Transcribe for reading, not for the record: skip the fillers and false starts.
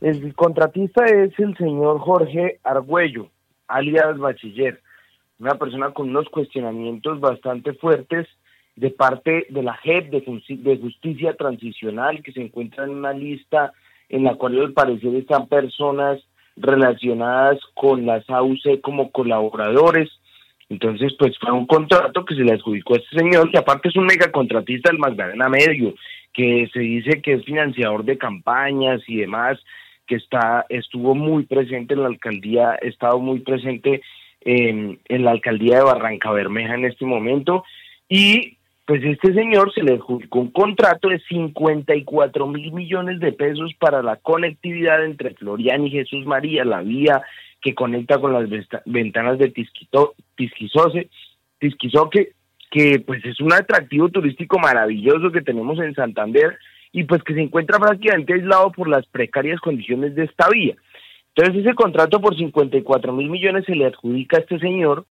El contratista es el señor Jorge Argüello, alias Bachiller, una persona con unos cuestionamientos bastante fuertes de parte de la JEP de Justicia Transicional, que se encuentra en una lista en la cual al parecer están personas relacionadas con las AUC como colaboradores. Entonces, pues fue un contrato que se le adjudicó a este señor, que aparte es un megacontratista del Magdalena Medio, que se dice que es financiador de campañas y demás, que estuvo muy presente en la alcaldía, ha estado muy presente en la alcaldía de Barranca Bermeja en este momento, y pues este señor se le adjudicó un contrato de 54.000 millones de pesos para la conectividad entre Floriana y Jesús María, la vía que conecta con las ventanas de Tisquizoque, que pues es un atractivo turístico maravilloso que tenemos en Santander y pues que se encuentra prácticamente aislado por las precarias condiciones de esta vía. Entonces ese contrato por 54.000 millones se le adjudica a este señor